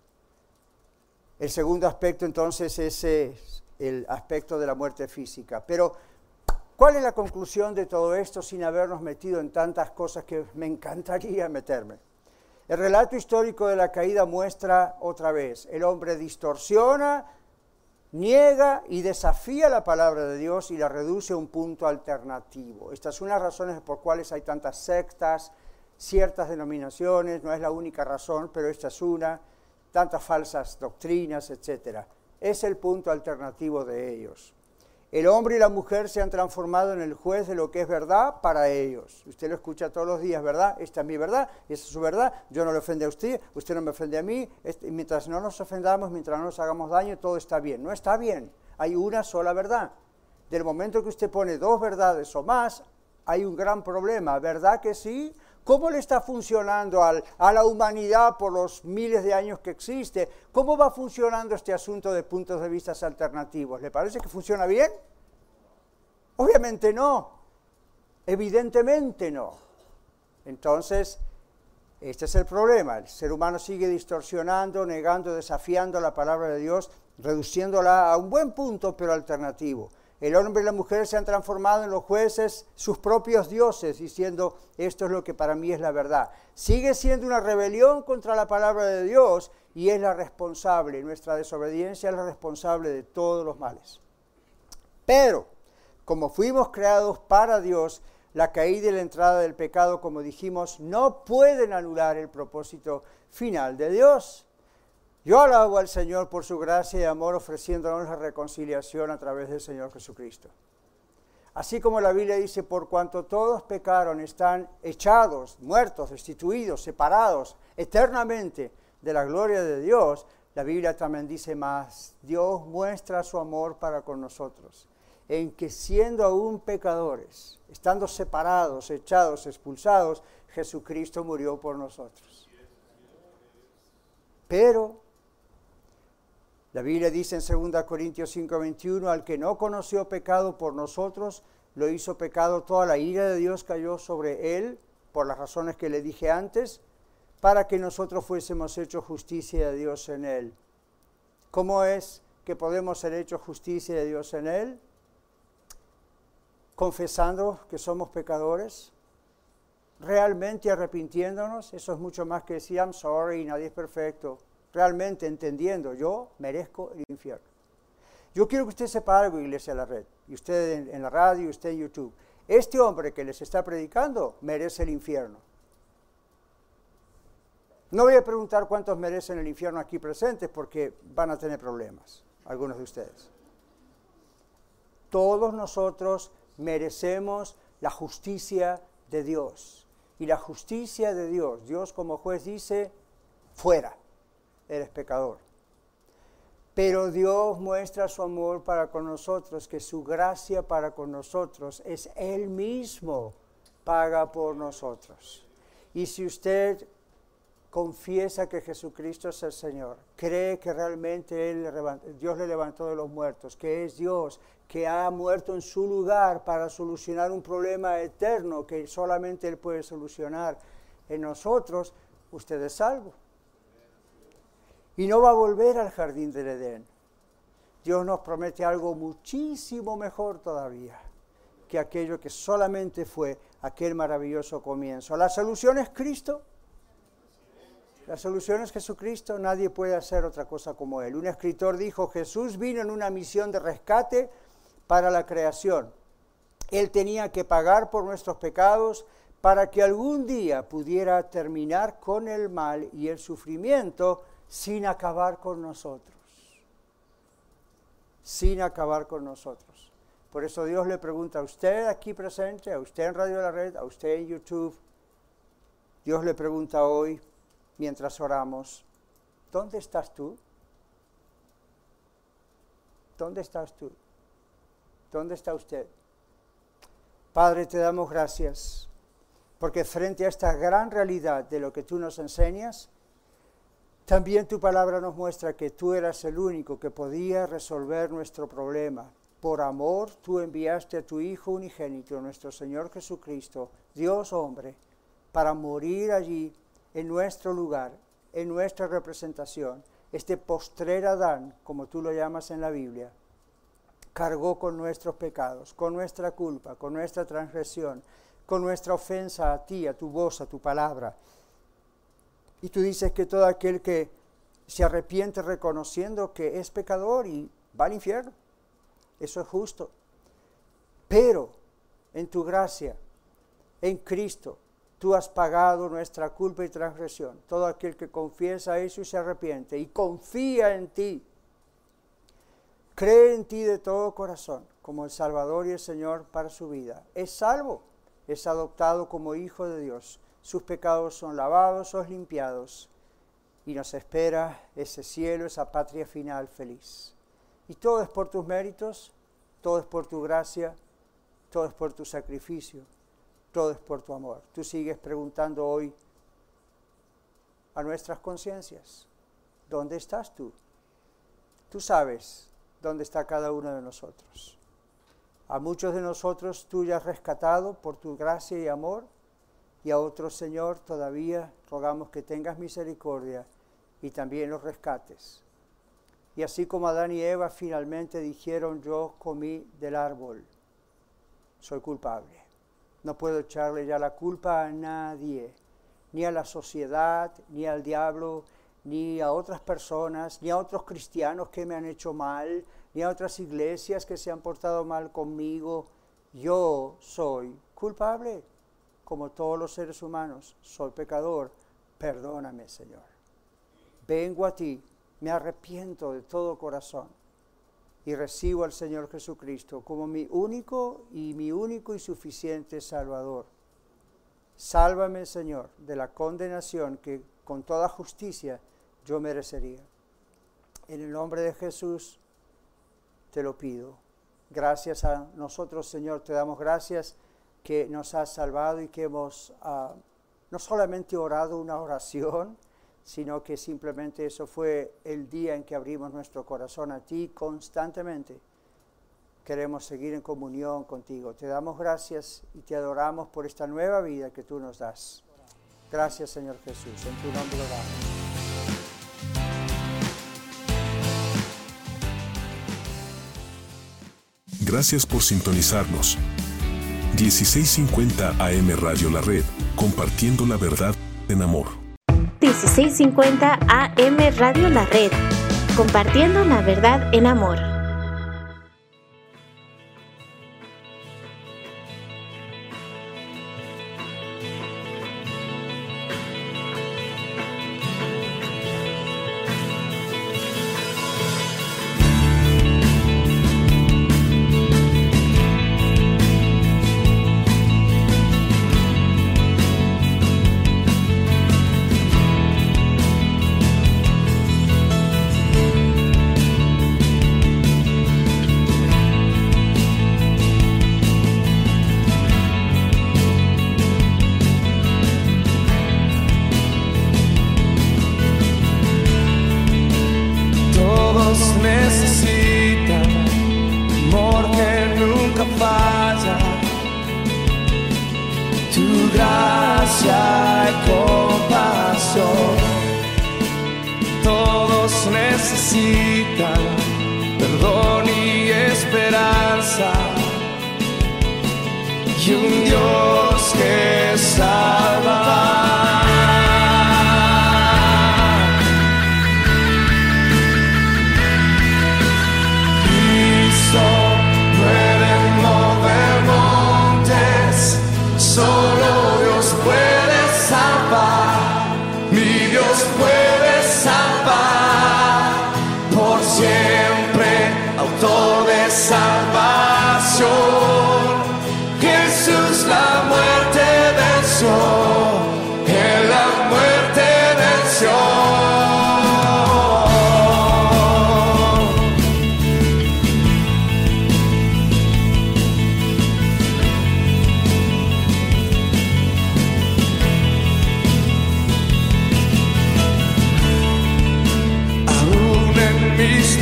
El segundo aspecto entonces es el aspecto de la muerte física. Pero, ¿cuál es la conclusión de todo esto sin habernos metido en tantas cosas que me encantaría meterme? El relato histórico de la caída muestra otra vez, el hombre distorsiona, niega y desafía la palabra de Dios y la reduce a un punto alternativo. Estas son las razones por cuales hay tantas sectas, ciertas denominaciones, no es la única razón, pero esta es una, tantas falsas doctrinas, etc. Es el punto alternativo de ellos. El hombre y la mujer se han transformado en el juez de lo que es verdad para ellos. Usted lo escucha todos los días, ¿verdad? Esta es mi verdad, esta es su verdad, yo no le ofendo a usted, usted no me ofende a mí. Mientras no nos ofendamos, mientras no nos hagamos daño, todo está bien. No está bien, hay una sola verdad. Del momento que usted pone dos verdades o más, hay un gran problema, ¿verdad que sí? ¿Cómo le está funcionando a la humanidad por los miles de años que existe? ¿Cómo va funcionando este asunto de puntos de vista alternativos? ¿Le parece que funciona bien? Obviamente no. Evidentemente no. Entonces, este es el problema. El ser humano sigue distorsionando, negando, desafiando la palabra de Dios, reduciéndola a un buen punto, pero alternativo. El hombre y la mujer se han transformado en los jueces, sus propios dioses, diciendo, esto es lo que para mí es la verdad. Sigue siendo una rebelión contra la palabra de Dios y es la responsable, nuestra desobediencia es la responsable de todos los males. Pero, como fuimos creados para Dios, la caída y la entrada del pecado, como dijimos, no pueden anular el propósito final de Dios. Yo alabo al Señor por su gracia y amor ofreciéndonos la reconciliación a través del Señor Jesucristo. Así como la Biblia dice, por cuanto todos pecaron, están echados, muertos, destituidos, separados eternamente de la gloria de Dios, la Biblia también dice más, Dios muestra su amor para con nosotros, en que siendo aún pecadores, estando separados, echados, expulsados, Jesucristo murió por nosotros. Pero la Biblia dice en 2 Corintios 5:21, al que no conoció pecado por nosotros, lo hizo pecado, toda la ira de Dios cayó sobre él, por las razones que le dije antes, para que nosotros fuésemos hechos justicia de Dios en él. ¿Cómo es que podemos ser hechos justicia de Dios en él? Confesando que somos pecadores, realmente arrepintiéndonos, eso es mucho más que decir, I'm sorry, nadie es perfecto. Realmente entendiendo, yo merezco el infierno. Yo quiero que usted sepa algo, Iglesia de la Red, y usted en la radio, y usted en YouTube. Este hombre que les está predicando merece el infierno. No voy a preguntar cuántos merecen el infierno aquí presentes, porque van a tener problemas, algunos de ustedes. Todos nosotros merecemos la justicia de Dios. Y la justicia de Dios, Dios como juez dice, fuera. Eres pecador. Pero Dios muestra su amor para con nosotros, que su gracia para con nosotros es Él mismo paga por nosotros. Y si usted confiesa que Jesucristo es el Señor, cree que realmente Dios le levantó de los muertos, que es Dios, que ha muerto en su lugar para solucionar un problema eterno que solamente Él puede solucionar en nosotros, usted es salvo. Y no va a volver al jardín del Edén. Dios nos promete algo muchísimo mejor todavía que aquello que solamente fue aquel maravilloso comienzo. ¿La solución es Cristo? La solución es Jesucristo, nadie puede hacer otra cosa como Él. Un escritor dijo, Jesús vino en una misión de rescate para la creación. Él tenía que pagar por nuestros pecados para que algún día pudiera terminar con el mal y el sufrimiento sin acabar con nosotros. Sin acabar con nosotros. Por eso Dios le pregunta a usted aquí presente, a usted en Radio de la Red, a usted en YouTube. Dios le pregunta hoy, mientras oramos, ¿dónde estás tú? ¿Dónde estás tú? ¿Dónde está usted? Padre, te damos gracias, porque frente a esta gran realidad de lo que tú nos enseñas, también tu palabra nos muestra que tú eras el único que podía resolver nuestro problema. Por amor, tú enviaste a tu Hijo unigénito, nuestro Señor Jesucristo, Dios hombre, para morir allí en nuestro lugar, en nuestra representación. Este postrer Adán, como tú lo llamas en la Biblia, cargó con nuestros pecados, con nuestra culpa, con nuestra transgresión, con nuestra ofensa a ti, a tu voz, a tu palabra. Y tú dices que todo aquel que se arrepiente reconociendo que es pecador y va al infierno. Eso es justo. Pero en tu gracia, en Cristo, tú has pagado nuestra culpa y transgresión. Todo aquel que confiesa eso y se arrepiente y confía en ti, cree en ti de todo corazón como el Salvador y el Señor para su vida, es salvo, es adoptado como hijo de Dios. Sus pecados son lavados, son limpiados y nos espera ese cielo, esa patria final feliz. Y todo es por tus méritos, todo es por tu gracia, todo es por tu sacrificio, todo es por tu amor. Tú sigues preguntando hoy a nuestras conciencias, ¿dónde estás tú? Tú sabes dónde está cada uno de nosotros. A muchos de nosotros tú ya has rescatado por tu gracia y amor, y a otros, Señor, todavía rogamos que tengas misericordia y también los rescates. Y así como Adán y Eva finalmente dijeron, yo comí del árbol, soy culpable. No puedo echarle ya la culpa a nadie, ni a la sociedad, ni al diablo, ni a otras personas, ni a otros cristianos que me han hecho mal, ni a otras iglesias que se han portado mal conmigo. Yo soy culpable, como todos los seres humanos, soy pecador. Perdóname, Señor. Vengo a ti, me arrepiento de todo corazón y recibo al Señor Jesucristo como mi único y suficiente Salvador. Sálvame, Señor, de la condenación que con toda justicia yo merecería. En el nombre de Jesús te lo pido. Gracias a nosotros, Señor, te damos gracias que nos has salvado y que hemos no solamente orado una oración, sino que simplemente eso fue el día en que abrimos nuestro corazón a ti constantemente. Queremos seguir en comunión contigo. Te damos gracias y te adoramos por esta nueva vida que tú nos das. Gracias, Señor Jesús. En tu nombre lo damos. Gracias por sintonizarnos. 1650 AM Radio La Red, compartiendo la verdad en amor. 1650 AM Radio La Red, compartiendo la verdad en amor.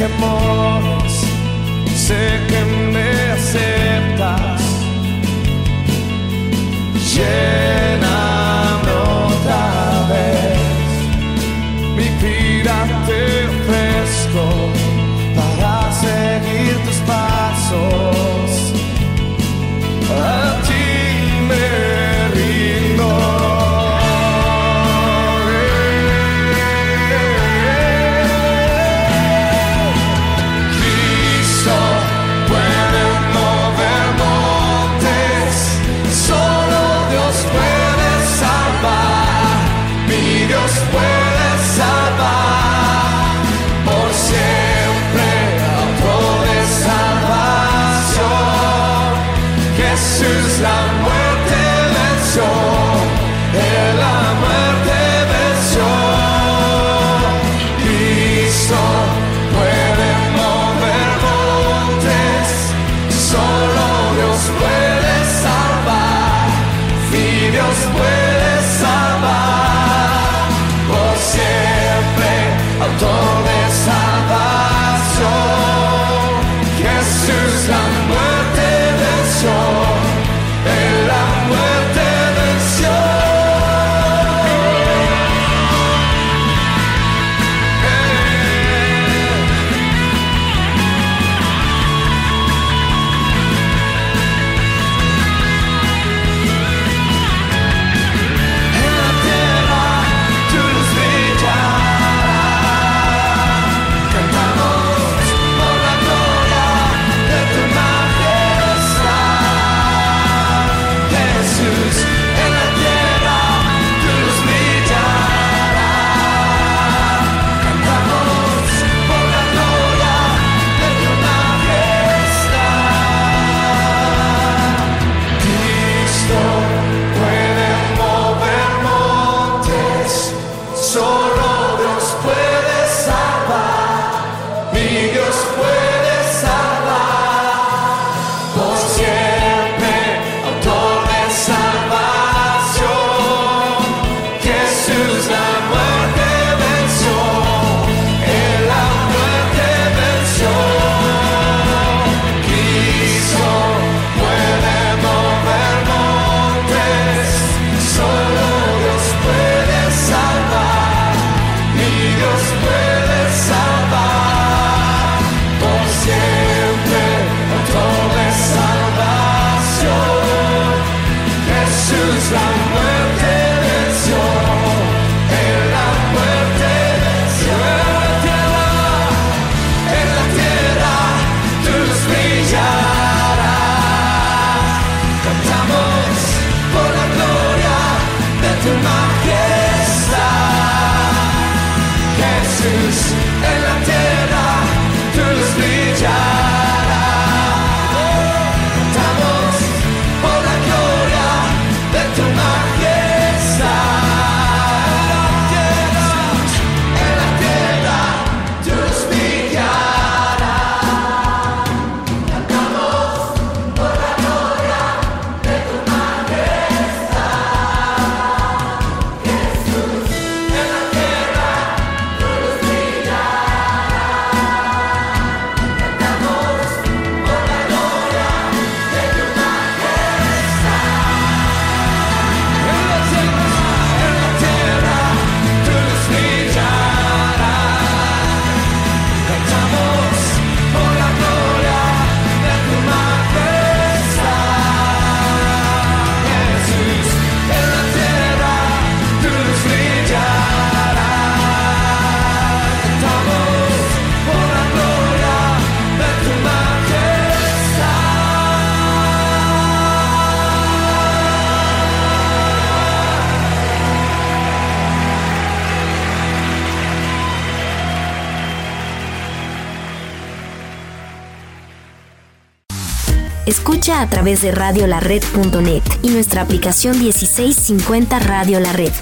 qué modos, sé que me aceptas. Lléname otra vez, mi vida te ofrezco para seguir tus pasos. A ti me rindo. Cristo puede mover montes, solo Dios puede salvar, mi Dios puede salvar, por siempre autor de salvación. Jesús la muerte venció, Él la muerte venció. Cristo puede mover montes, solo Dios puede salvar, mi Dios puede salvar, por siempre autor de salvación. Jesús la muerte venció, Él la muerte venció. En la tierra tu luz brillará, cantamos por la gloria de tu majestad. Jesús, en la tierra tu luz brillará, cantamos por la gloria de tu majestad. Cristo puede mover montes, solo Dios puede salvar, mi Dios puede salvar, por siempre autor de salvación. Jesús la muerte venció, Él la muerte venció. Cristo puede mover montes, solo Dios puede salvar, mi Dios puede salvar, por siempre autor de salvación. Jesús la muerte venció, Él la muerte venció. En la tierra tu luz brillará, cantamos por la gloria de tu majestad. Jesús, en la tierra tu luz brillará, cantamos por la gloria de tu majestad. En la tierra tu luz brillará, cantamos por la gloria de tu majestad. Jesús, en la tierra tu luz Escucha a través de radiolared.net y nuestra aplicación 1650 Radio La Red.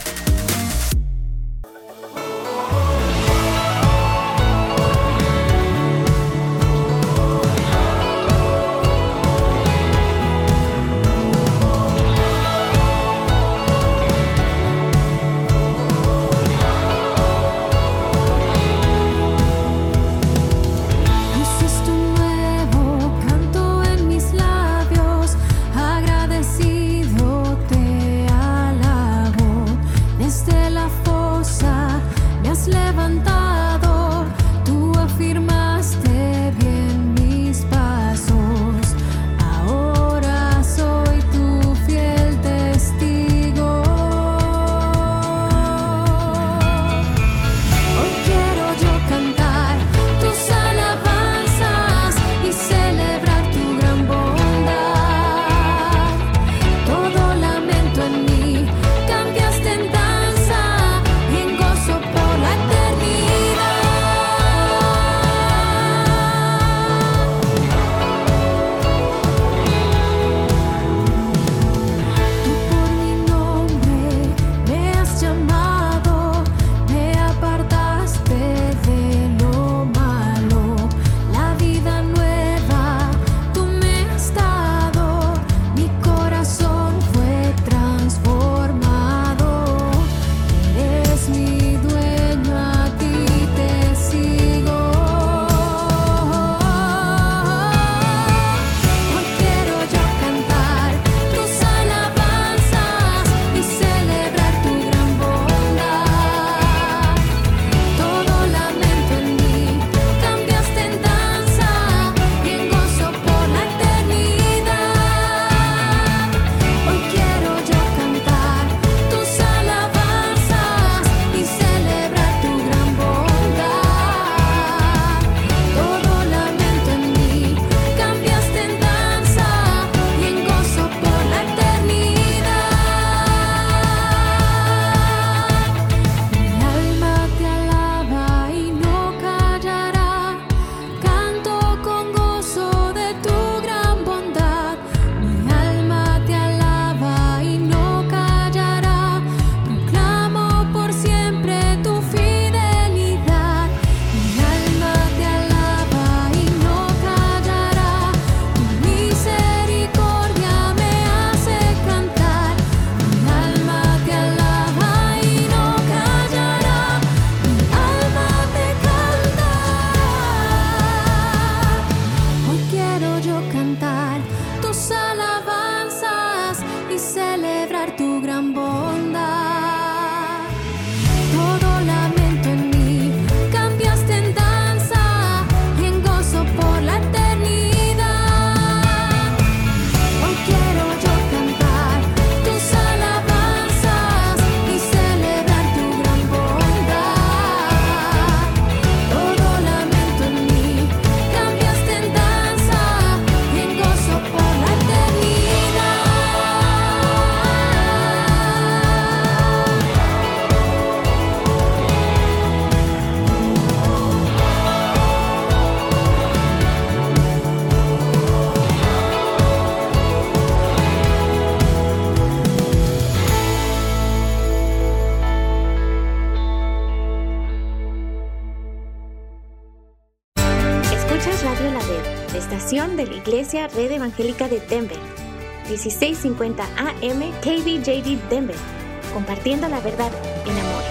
estación de la Iglesia Red Evangélica de Denver, 1650 AM KBJD Denver, compartiendo la verdad en amor.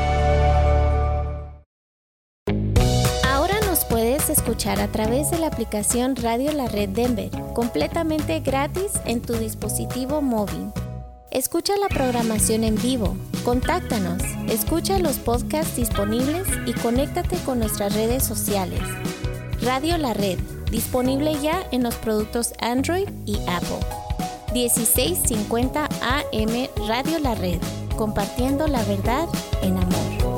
Ahora nos puedes escuchar a través de la aplicación Radio La Red Denver, completamente gratis en tu dispositivo móvil. Escucha la programación en vivo, contáctanos, escucha los podcasts disponibles y conéctate con nuestras redes sociales. Radio La Red, disponible ya en los productos Android y Apple. 1650 AM Radio La Red, compartiendo la verdad en amor.